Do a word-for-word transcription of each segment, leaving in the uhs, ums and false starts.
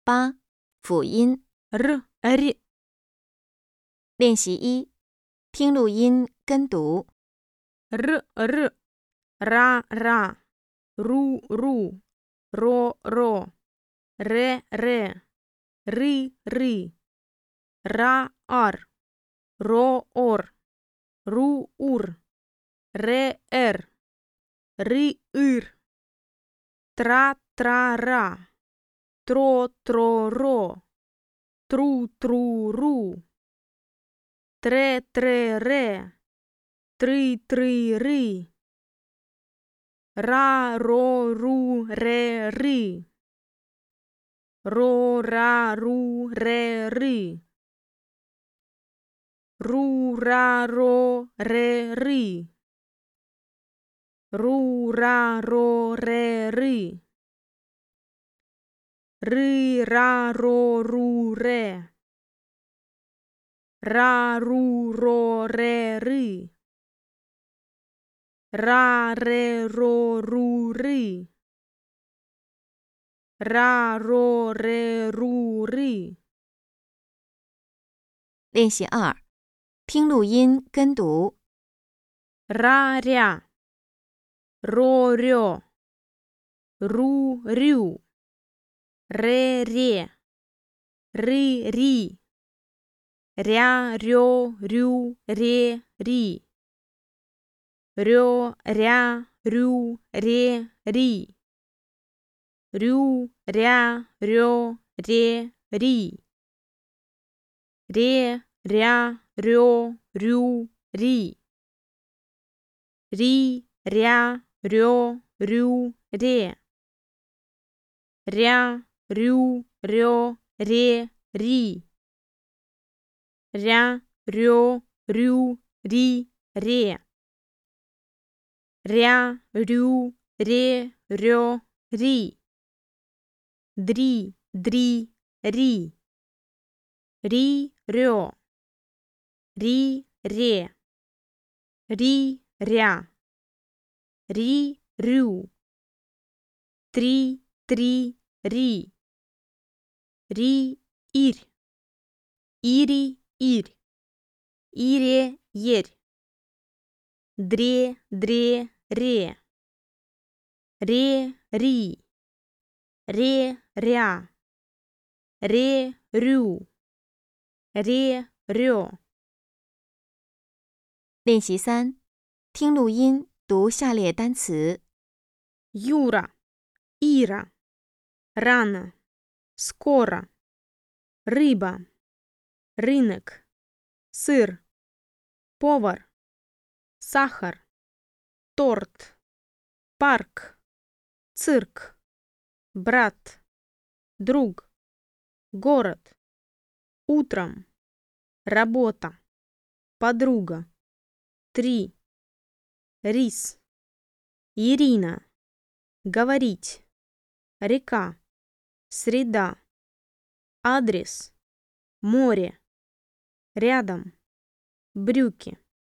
八、辅音 r r 练习一，听录音跟读。 r r ra ra ru ru ro ro re re ri ri ra ar ro or ru ur re er ri ir tra tra ra tro tro ro тру тру ру тре тре ре тры тры ры ра ро ру ре ры ро ра ру ре ры ру ра ро ре ры ру ра ро ре ры ры ра ро ру ре ра ру ро ре ры ра ре ро ру ры ра ро ре ру ры 练习二，听录音跟读。 ра ря ро рё ру рю ре ре ры ри ря рё рю ре ри рё ря рю ре ри рю ря рё ре ри ре ря рё рю ри ри ря рё рю ре ря рю рё ре ри ря рё рю ри ре ря рю ре рё ри дри дри ри ри рё ри ре ри ря ри рю три три ри ри ирь ири ирь ире ерь дре дре ре ре ри ре ря ре рю ре рё 练习三，听录音读下列单词。 Юра, Ира, рано, скоро, рыба, рынок, сыр, повар, сахар, торт, парк, цирк, брат, друг, город, утром, работа, подруга, три, рис, Ирина, говорить, река, среда, адрес, море, рядом, брюки.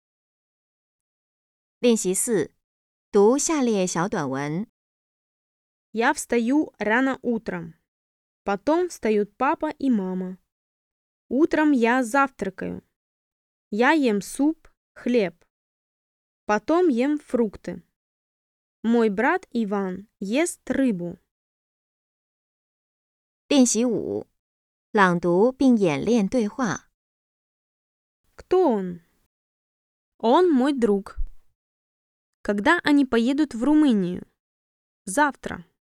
练习四，读下列小短文。 Я встаю рано утром. Потом встают папа и мама. Утром я завтракаю. Я ем суп, хлеб. Потом ем фрукты. Мой брат Иван ест рыбу. 练习五，朗读并演练对话。 Кто он? Он мой друг. Когда они поедут в Румынию? Завтра.